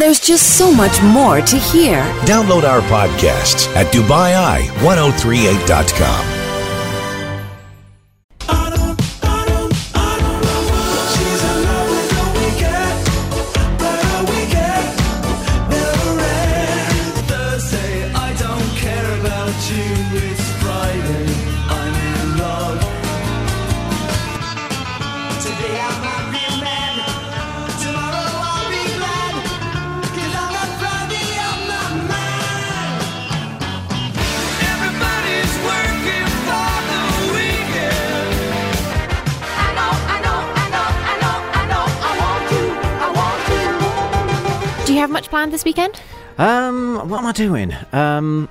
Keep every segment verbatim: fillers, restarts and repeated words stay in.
There's just so much more to hear. Download our podcasts at Dubai Eye ten thirty-eight dot com. Do you have much planned this weekend? Um, what am I doing? Um,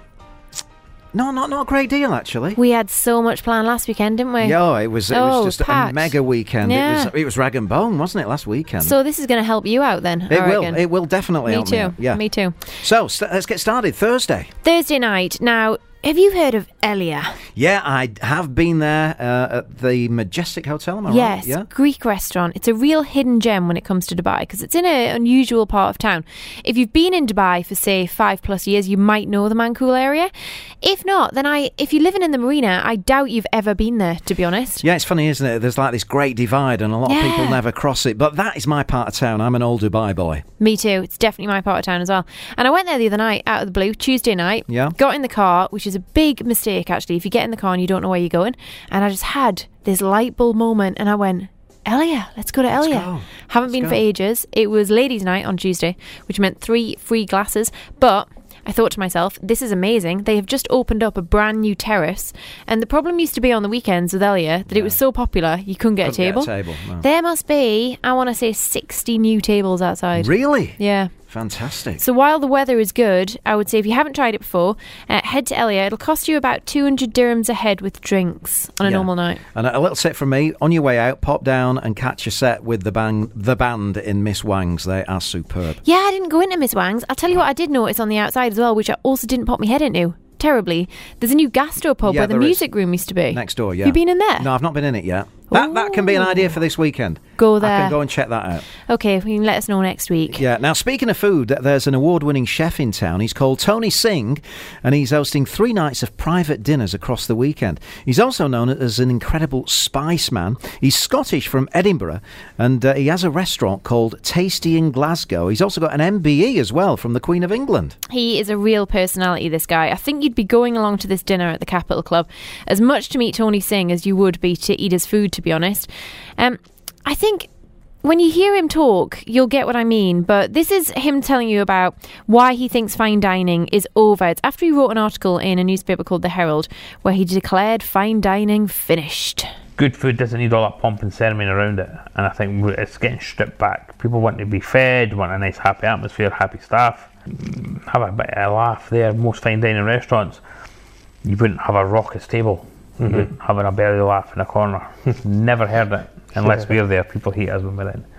no, not not a great deal actually. We had so much planned last weekend, didn't we? Yeah, it was it oh, was just packed. a mega weekend. Yeah. It was it was rag and bone, wasn't it, last weekend? So this is going to help you out then. It I will. reckon. It will definitely Me help too. me out. Yeah, me too. So st- let's get started. Thursday. Thursday night. Now, have you heard of Elia? Yeah, I have been there uh, at the Majestic Hotel. Am I Yes, right? Yeah. Greek restaurant. It's a real hidden gem when it comes to Dubai because it's in an unusual part of town. If you've been in Dubai for say five plus years, you might know the Mankool area. If not, then I, if you're living in the marina, I doubt you've ever been there. To be honest. Yeah, it's funny, isn't it? There's like this great divide, and a lot Yeah. of people never cross it. But that is my part of town. I'm an old Dubai boy. Me too. It's definitely my part of town as well. And I went there the other night, out of the blue, Tuesday night. Yeah. Got in the car, which is a big mistake actually. If you get in the car and you don't know where you're going, and I just had this light bulb moment, and I went, Elia, let's go to Let's Elia. go. Haven't Let's been go. for ages. It was ladies' night on Tuesday, which meant three free glasses. But I thought to myself, this is amazing. They have just opened up a brand new terrace, and the problem used to be on the weekends with Elia that it was so popular you couldn't get Couldn't a table. Get a table. No. There must be, I want to say, sixty new tables outside. Really? Yeah. Fantastic. So while the weather is good, I would say if you haven't tried it before, uh, head to Elia. It'll cost you about two hundred dirhams a head with drinks on a Yeah. normal night. And a little tip from me, on your way out, pop down and catch a set with the band, the band in Miss Wang's. They are superb. Yeah, I didn't go into Miss Wang's. I'll tell you what I did notice on the outside as well, which I also didn't pop my head into. Terribly. There's a new gastropub Yeah, where the there is. music room used to be. Next door, yeah. Have you been in there? No, I've not been in it yet. That that can be an idea for this weekend. Go I there. can go and check that out. Okay, you can let us know next week. Yeah. Now, speaking of food, there's an award-winning chef in town. He's called Tony Singh, and he's hosting three nights of private dinners across the weekend. He's also known as an incredible spice man. He's Scottish from Edinburgh, and uh, he has a restaurant called Tasty in Glasgow. He's also got an M B E as well from the Queen of England. He is a real personality, this guy. I think you'd be going along to this dinner at the Capital Club as much to meet Tony Singh as you would be to eat his food, to be honest. Um, I think when you hear him talk, you'll get what I mean, but this is him telling you about why he thinks fine dining is over. It's after he wrote an article in a newspaper called The Herald where he declared fine dining finished. Good food doesn't need all that pomp and ceremony around it, and I think it's getting stripped back. People want to be fed, want a nice happy atmosphere, happy staff, have a bit of a laugh there. Most fine dining restaurants, you wouldn't have a raucous table. Mm-hmm. You wouldn't having a belly laugh in a corner. Never heard it unless we're there. People hate us when we're in.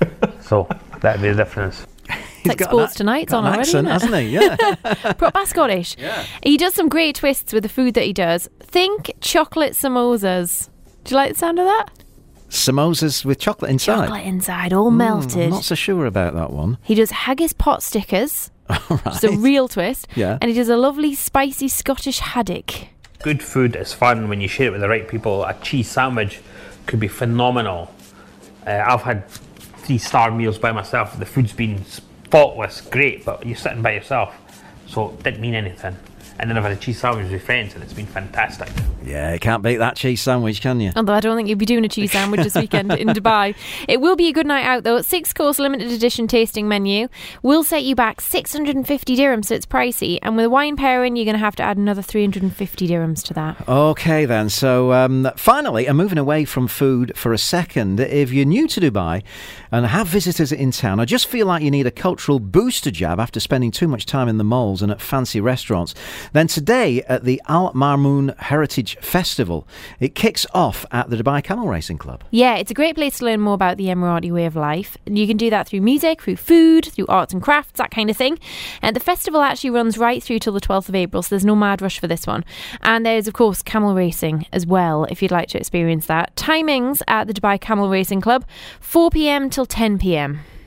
So that'd be the difference. It's like Sports Tonight's on an already, accent, isn't it? hasn't he? Yeah. Proper Scottish. Yeah. He does some great twists with the food that he does. Think chocolate samosas. Do you like the sound of that? Samosas with chocolate inside. Chocolate inside, all Mm, melted. I'm not so sure about that one. He does haggis pot stickers. Right. It's a real twist. Yeah. And he does a lovely spicy Scottish haddock. Good food is fun when you share it with the right people. A cheese sandwich could be phenomenal. Uh, I've had three star meals by myself. The food's been spotless, great, but you're sitting by yourself, so it didn't mean anything. And then I've had a cheese sandwich with friends, and it's been fantastic. Yeah, you can't beat that cheese sandwich, can you? Although I don't think you'd be doing a cheese sandwich this weekend in Dubai. It will be a good night out though. Six course limited edition tasting menu will set you back six hundred fifty dirhams, so it's pricey. And with a wine pairing, you're going to have to add another three hundred fifty dirhams to that. Okay then, so um, finally, I'm moving away from food for a second. If you're new to Dubai and have visitors in town, I just feel like you need a cultural booster jab after spending too much time in the malls and at fancy restaurants, then today at the Al Marmoon Heritage Festival, it kicks off at the Dubai Camel Racing Club. Yeah, it's a great place to learn more about the Emirati way of life. And you can do that through music, through food, through arts and crafts, that kind of thing. And the festival actually runs right through till the twelfth of April, so there's no mad rush for this one. And there's, of course, camel racing as well, if you'd like to experience that. Timings at the Dubai Camel Racing Club, four p.m. till ten p.m.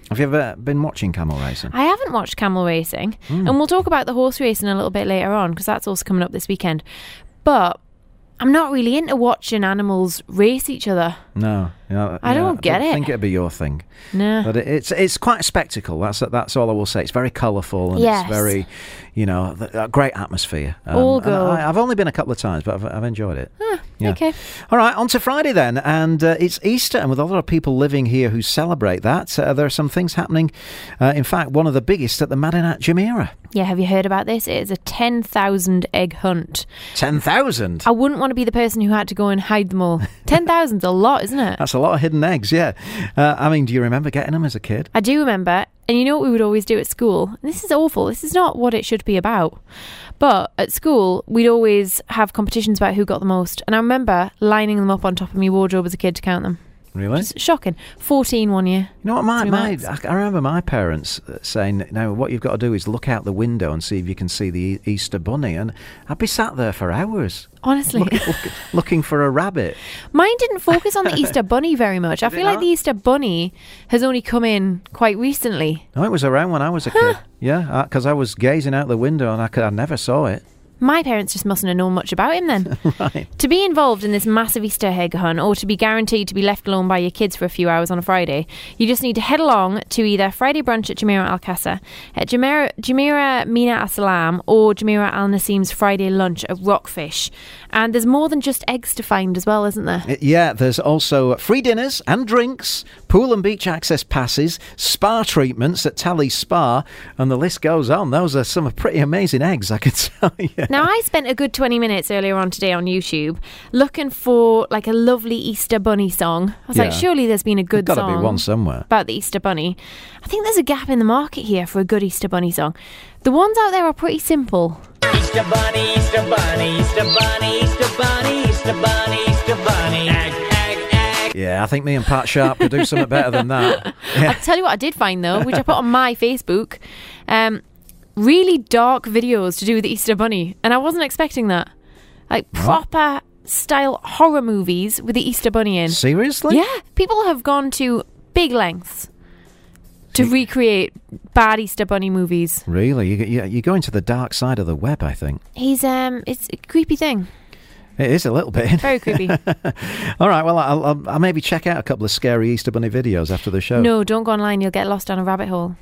Have you ever been watching camel racing? I haven't watched camel racing, Mm. and we'll talk about the horse racing a little bit later on because that's also coming up this weekend. But I'm not really into watching animals race each other. No, yeah, I yeah, don't get I don't it. think it'd be your thing. No. But it, it's it's quite a spectacle. That's that's all I will say. It's very colourful and Yes. it's very, you know, th- a great atmosphere. Um, All and go. I, I've only been a couple of times, but I've, I've enjoyed it. Ah, Yeah. Okay. All right, on to Friday then, and uh, it's Easter, and with a lot of people living here who celebrate that, uh, there are some things happening. Uh, in fact, one of the biggest at the Madinat Jumeirah. Yeah, have you heard about this? It is a ten thousand egg hunt. ten thousand? I wouldn't want to be the person who had to go and hide them all. ten thousand's a lot, isn't it? That's a lot of hidden eggs, yeah. Uh, I mean, do you remember getting them as a kid? I do remember, and you know what we would always do at school? And this is awful. This is not what it should be about. But at school, we'd always have competitions about who got the most. And I remember lining them up on top of my wardrobe as a kid to count them. Really? It's shocking. fourteen one year. You know what, my, Three my marks. I I remember my parents uh, saying, "Now, what you've got to do is look out the window and see if you can see the E- Easter bunny." And I'd be sat there for hours Honestly. look, look, looking for a rabbit. Mine didn't focus on the Easter Bunny very much. I Did it feel like not? the Easter Bunny has only come in quite recently. No, it was around when I was a kid. Yeah, because I was gazing out the window and I, could, I never saw it. My parents just mustn't have known much about him then. Right. To be involved in this massive Easter egg hunt, or to be guaranteed to be left alone by your kids for a few hours on a Friday, you just need to head along to either Friday brunch at Jumeirah Al Qasr, at Jumeirah, Jumeirah Mina Al Salam, or Jumeirah Al Nasim's Friday lunch at Rockfish. And there's more than just eggs to find as well, isn't there? Uh, Yeah, there's also free dinners and drinks, pool and beach access passes, spa treatments at Tally Spa, and the list goes on. Those are some pretty amazing eggs, I can tell you. Now, I spent a good twenty minutes earlier on today on YouTube looking for like a lovely Easter Bunny song. I was like, Yeah. surely there's been a good There's got to song be one somewhere. about the Easter Bunny. I think there's a gap in the market here for a good Easter Bunny song. The ones out there are pretty simple. Easter bunny, Easter bunny, Easter bunny, Easter bunny, Easter bunny, Easter bunny. Egg, egg, egg. Yeah, I think me and Pat Sharp could do something better than that. I'll tell you what I did find though, which I put on my Facebook. Um, really dark videos to do with the Easter Bunny, and I wasn't expecting that. Like proper style horror movies with the Easter Bunny in. Seriously? Yeah, people have gone to big lengths to recreate bad Easter Bunny movies. Really? You, you, you're going to the dark side of the web, I think. He's um, it's a creepy thing, It is a little bit. very creepy. All right, well, I'll, I'll, I'll maybe check out a couple of scary Easter Bunny videos after the show. No, don't go online; you'll get lost down a rabbit hole.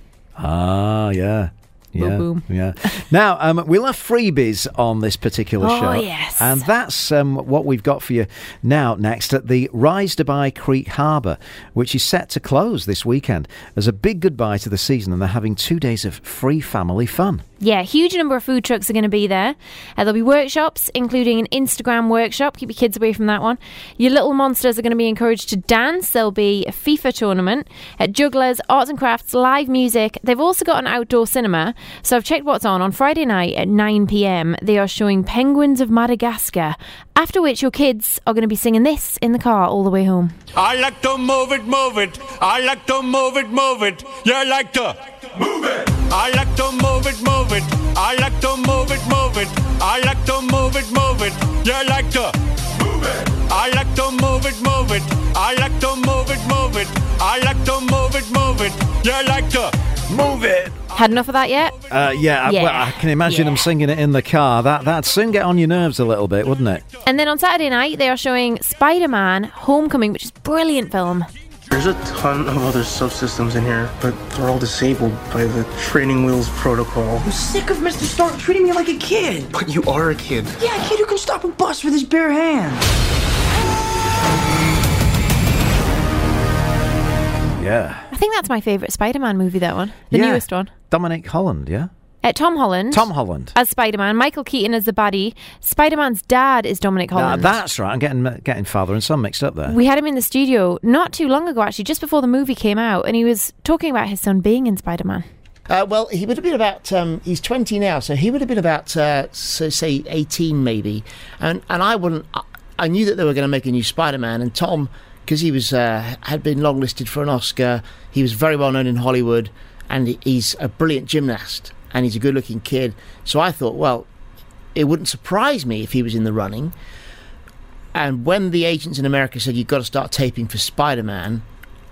Ah, yeah. Yeah, Boom, boom. yeah. Now, um, we'll have freebies on this particular Oh, show. yes. And that's um, what we've got for you now next at the Rise Dubai Creek Harbour, which is set to close this weekend as a big goodbye to the season, and they're having two days of free family fun. Yeah, a huge number of food trucks are going to be there. Uh, there'll be workshops, including an Instagram workshop. Keep your kids away from that one. Your little monsters are going to be encouraged to dance. There'll be a FIFA tournament, at jugglers, arts and crafts, live music. They've also got an outdoor cinema. So I've checked what's on. On Friday night at nine p.m, they are showing Penguins of Madagascar, after which your kids are going to be singing this in the car all the way home. I like to move it, move it. I like to move it, move it. You like to move it. I like to move it, move it. I like to move it, move it. I like to move it, move it. You like to move it. I like to move it, move it. I like to move it, move it. I like to move it, move it. You like to Move it! Had enough of that yet? Uh, yeah, I- Yeah. well, I can imagine them Yeah. singing it in the car. That, that'd soon get on your nerves a little bit, wouldn't it? And then on Saturday night, they are showing Spider-Man Homecoming, which is a brilliant film. There's a ton of other subsystems in here, but they're all disabled by the training wheels protocol. I'm sick of Mister Stark treating me like a kid. But you are a kid. Yeah, a kid who can stop a bus with his bare hands. Yeah. I think that's my favourite Spider-Man movie, that one. The Yeah. newest one. Dominic Holland, yeah? Uh, Tom Holland. Tom Holland. As Spider-Man. Michael Keaton as the baddie. Spider-Man's dad is Dominic Ah, Holland. that's right. I'm getting getting father and son mixed up there. We had him in the studio not too long ago, actually, just before the movie came out, and he was talking about his son being in Spider-Man. Uh, well, he would have been about, um, he's twenty now, so he would have been about, uh, so say, eighteen maybe. And and I wouldn't, I, I knew that they were going to make a new Spider-Man, and Tom, because he was uh, had been longlisted for an Oscar, he was very well known in Hollywood, and he, he's a brilliant gymnast, and he's a good-looking kid. So I thought, well, it wouldn't surprise me if he was in the running. And when the agents in America said, you've got to start taping for Spider-Man,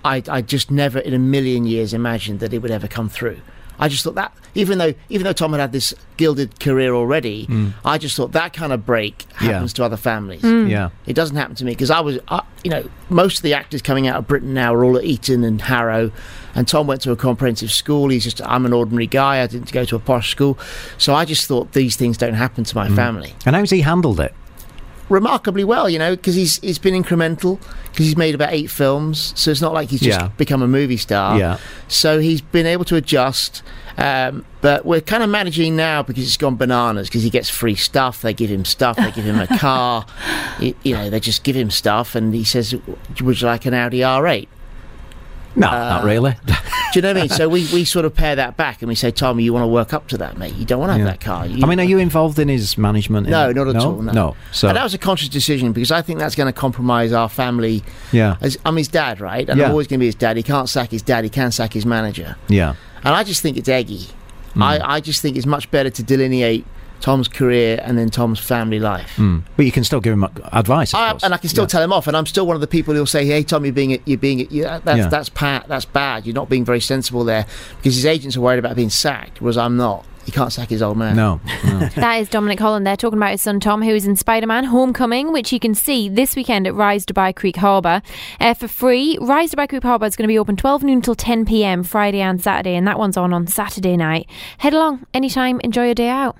I, I just never in a million years imagined that it would ever come through. I just thought that, even though even though Tom had had this gilded career already, Mm. I just thought that kind of break happens Yeah. to other families. Mm. Yeah. It doesn't happen to me because I was, I, you know, most of the actors coming out of Britain now are all at Eton and Harrow, and Tom went to a comprehensive school. He's just, I'm an ordinary guy. I didn't go to a posh school, so I just thought these things don't happen to my Mm. family. And how's he handled it? Remarkably well, you know, because he's he's been incremental, because he's made about eight films, so it's not like he's just Yeah. become a movie star. Yeah. So he's been able to adjust, um, but we're kind of managing now because it's gone bananas, because he gets free stuff, they give him stuff, they give him a car, you, you know, they just give him stuff, and he says, would you like an Audi R eight? No, Uh, not really. Do you know what I mean? So we, we sort of pair that back and we say, Tom, you want to work up to that, mate. You don't want to have Yeah. that car. You, I mean, are you involved in his management? in- No, not at all. No. No. So, and that was a conscious decision because I think that's going to compromise our family. yeah. As, I'm his dad, right? And Yeah. I'm always going to be his dad. He can't sack his dad. He can sack his manager. Yeah. And I just think it's eggy. Mm. I, I just think it's much better to delineate Tom's career and then Tom's family life. Mm. But you can still give him advice, of I, course. and I can still Yeah. tell him off, and I'm still one of the people who'll say, "Hey, Tom, you're being, you're being, yeah, that's Yeah. that's pat, that's bad. You're not being very sensible there," because his agents are worried about being sacked, whereas I'm not. He can't sack his old man. No. no. That is Dominic Holland there talking about his son Tom, who is in Spider-Man Homecoming, which you can see this weekend at Rise Dubai Creek Harbour uh, for free. Rise Dubai Creek Harbour is going to be open twelve noon till ten p.m. Friday and Saturday, and that one's on on Saturday night. Head along anytime, enjoy your day out.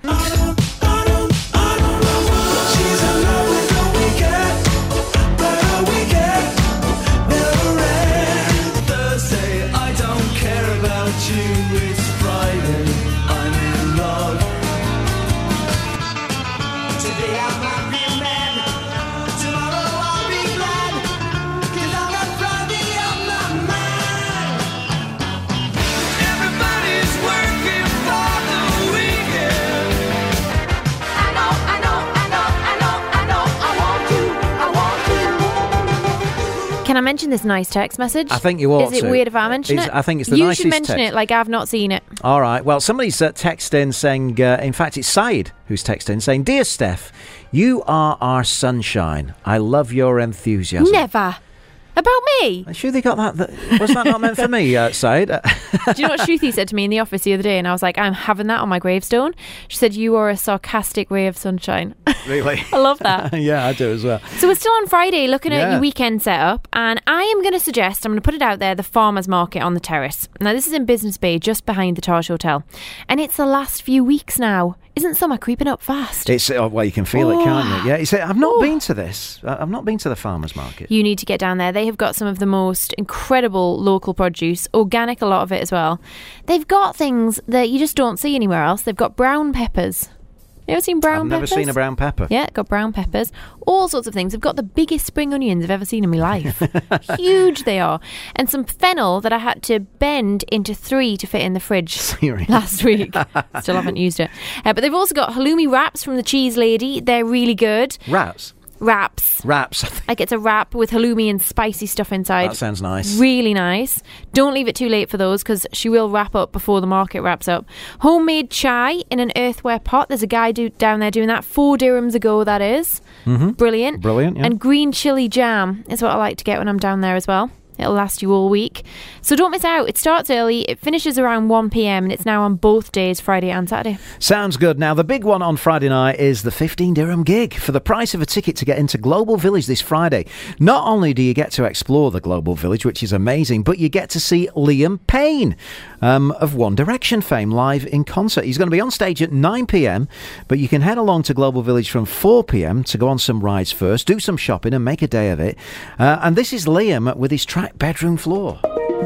Can I mention this nice text message? I think you ought Is it to. weird if I mention It's- it? I think it's the you nicest should mention text. it like I've not seen it. All right. Well, somebody's uh, texted in saying, uh, in fact, it's Said who's texted in saying, "Dear Steph, you are our sunshine. I love your enthusiasm." Never. About me? I'm sure they got that. that was that not meant for me, uh, Said? Do you know what Shruti said to me in the office the other day? And I was like, I'm having that on my gravestone. She said, you are a sarcastic ray of sunshine. Really? I love that. Yeah, I do as well. So we're still on Friday looking at Yeah. your weekend setup, and I am going to suggest, I'm going to put it out there, the Farmers Market on the Terrace. Now, this is in Business Bay, just behind the Taj Hotel. And it's the last few weeks now. Isn't summer creeping up fast? It's oh, well, you can feel it, can't you? Yeah. You say, I've not Oh. been to this. I- I've not been to the farmers market. You need to get down there. They have got some of the most incredible local produce, organic, a lot of it as well. They've got things that you just don't see anywhere else. They've got brown peppers. You ever seen brown I've never peppers? seen a brown pepper. Yeah, got brown peppers. All sorts of things. They've got the biggest spring onions I've ever seen in my life. Huge they are. And some fennel that I had to bend into three to fit in the fridge Seriously? last week. Still haven't used it. Uh, but they've also got halloumi wraps from the Cheese Lady. They're really good. Wraps. Wraps. Wraps. Like it's a wrap with halloumi and spicy stuff inside. That sounds nice. Really nice. Don't leave it too late for those because she will wrap up before the market wraps up. Homemade chai in an earthware pot. There's a guy do, down there doing that. Four dirhams ago, that is. Mm-hmm. Brilliant. Brilliant, yeah. And green chili jam is what I like to get when I'm down there as well. It'll last you all week. So don't miss out. It starts early. It finishes around one p.m. and it's now on both days, Friday and Saturday. Sounds good. Now, the big one on Friday night is the fifteen dirham gig. For the price of a ticket to get into Global Village this Friday, not only do you get to explore the Global Village, which is amazing, but you get to see Liam Payne um, of One Direction fame live in concert. He's going to be on stage at nine p.m, but you can head along to Global Village from four p.m. to go on some rides first, do some shopping and make a day of it. Uh, and this is Liam with his track Bedroom Floor.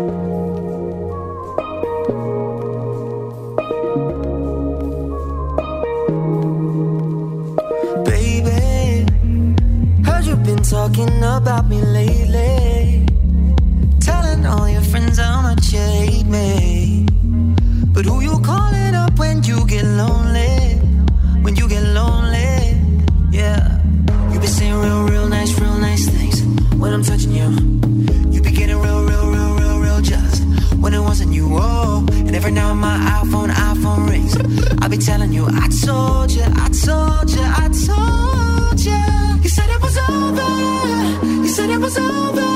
Baby, heard you've been talking about me lately, telling all your friends how much you hate me. But who you calling up when you get lonely? When you get lonely, yeah. You be saying real, real nice, real nice things when I'm touching you. You be getting real, real, real, real, real jealous when it wasn't you. Oh, and every now and my iPhone, iPhone rings. I be telling you, I told you, I told you, I told you. You said it was over. You said it was over.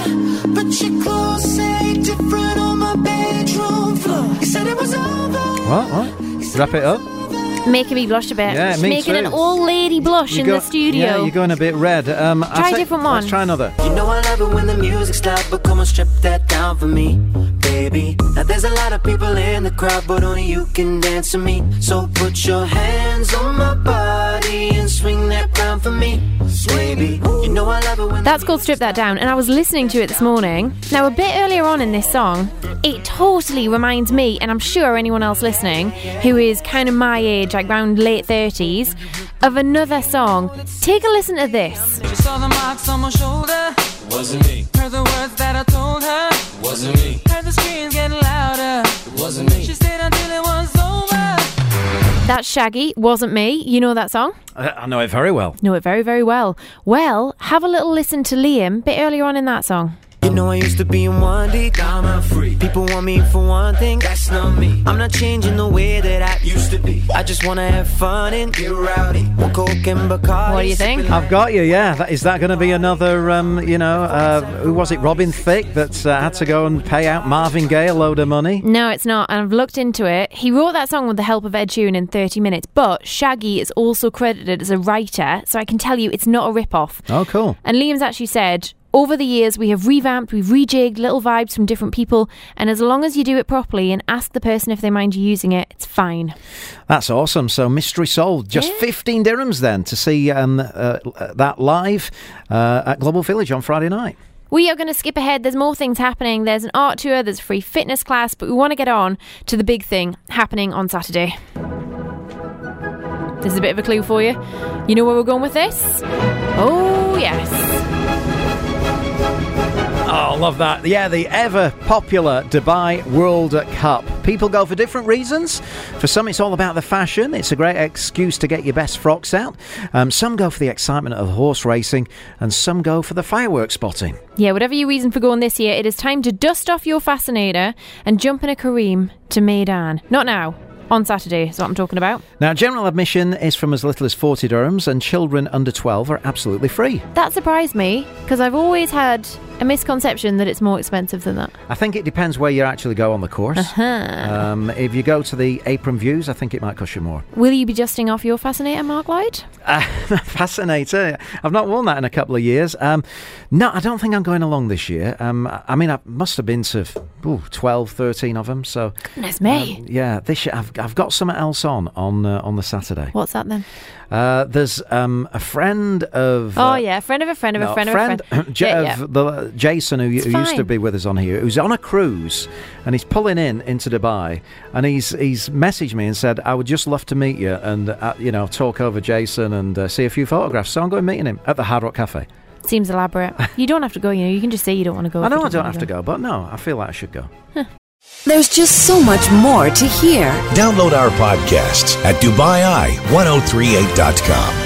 but your clothes say different on my bedroom floor. You said it was over. What? What? Wrap it up. Making me blush a bit. Yeah, me Making too. an old lady blush You in go- the studio. Yeah, you're going a bit red. Um, I'll Try a take- different one. Let's try another. You know I love it when the music's loud, but come on, strip that down for me, baby. Now there's a lot of people in the crowd, but only you can dance to me. So put your hands on my body and swing that round for me, baby. You know I love it when That's called Strip That Down, and I was listening to it this morning. Now, a bit earlier on in this song, it totally reminds me, and I'm sure anyone else listening, who is kind of my age, like around late thirties, of another song. Take a listen to this. She saw the marks on my shoulder. Wasn't me. Heard the words that I told her. Wasn't me. Heard the screams getting louder. Wasn't me. She stayed until it was over. That's Shaggy, Wasn't Me. You know that song? I, I know it very well. Know it very, very well. Well, have a little listen to Liam, a bit earlier on in that song. you know I used to be in one deep. I'm a freak. People want me for one thing. That's not me. I'm not changing the way that I used to be. I just wanna have fun and get rowdy. One Coke and Bacardi. What do you think? I've got you, yeah. That, is that going to be another, um, you know, uh, who was it, Robin Thicke, that uh, had to go and pay out Marvin Gaye a load of money? No, it's not. And I've looked into it. He wrote that song with the help of Ed Sheeran in thirty minutes, but Shaggy is also credited as a writer, so I can tell you it's not a rip-off. Oh, cool. And Liam's actually said, over the years, we have revamped, we've rejigged little vibes from different people, and as long as you do it properly and ask the person if they mind you using it, it's fine. That's awesome. So Mystery Soul, just Yeah. fifteen dirhams then to see um, uh, that live uh, at Global Village on Friday night. We are going to skip ahead. There's more things happening. There's an art tour, there's a free fitness class, but we want to get on to the big thing happening on Saturday. This is a bit of a clue for you. You know where we're going with this? Oh, yes. Oh, love that. Yeah, the ever-popular Dubai World Cup. People go for different reasons. For some, it's all about the fashion. It's a great excuse to get your best frocks out. Um, some go for the excitement of horse racing, and some go for the fireworks spotting. Yeah, whatever your reason for going this year, it is time to dust off your fascinator and jump in a Kareem to Maidan. Not now. On Saturday is what I'm talking about. Now, general admission is from as little as forty dirhams, and children under twelve are absolutely free. That surprised me, because I've always had a misconception that it's more expensive than that. I think it depends where you actually go on the course. Uh-huh. Um, if you go to the apron views, I think it might cost you more. Will you be dusting off your fascinator, Mark Lloyd? Uh, fascinator. I've not worn that in a couple of years. Um, no, I don't think I'm going along this year. Um, I mean, I must have been to ooh, twelve, thirteen of them. So, Goodness me. um, yeah, this year I've, I've got something else on on, uh, on the Saturday. What's that then? Uh, there's um, a friend of... Oh, uh, yeah, friend of a friend of no, a friend of a friend. J- Yeah, of yeah. the, Jason, who, who It's used to fine. be with us on here, who's on a cruise, and he's pulling in into Dubai, and he's he's messaged me and said, I would just love to meet you and, uh, you know, talk over Jason and uh, see a few photographs. So I'm going meeting him at the Hard Rock Cafe. Seems elaborate. You don't have to go, you know. You can just say you don't want to go. I if know you I don't wanna have to go, but no, I feel like I should go. There's just so much more to hear. Download our podcasts at Dubai Eye ten thirty-eight dot com.